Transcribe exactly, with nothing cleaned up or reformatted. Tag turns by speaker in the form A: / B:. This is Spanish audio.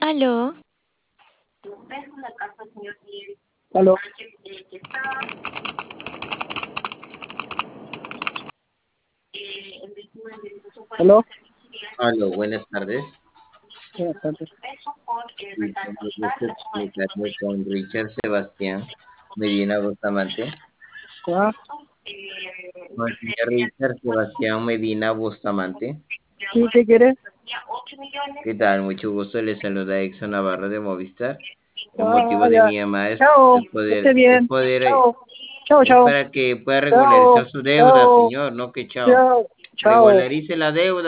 A: Aló,
B: Aló. Aló.
C: Aló, buenas tardes.
B: Buenas tardes.
C: Sí, tengo el gusto de comunicarme con Richard Sebastián Medina Bustamante.
B: Ah,
C: Con el señor Richard Sebastián Medina Bustamante.
B: sí, ¿qué quieres?
C: ¿Qué tal? Mucho gusto. Les saluda Exxon Navarro de Movistar. El
B: Ah,
C: motivo de
B: ya.
C: mi llamada es,
B: Chao.
C: es
B: Que esté
C: poder, es
B: bien.
C: poder, eh,
B: Chao. Chao,
C: es
B: chao.
C: para que pueda regularizar
B: Chao.
C: su deuda,
B: Chao.
C: señor, no que chao.
B: Chao. Chao.
C: Regularice la deuda.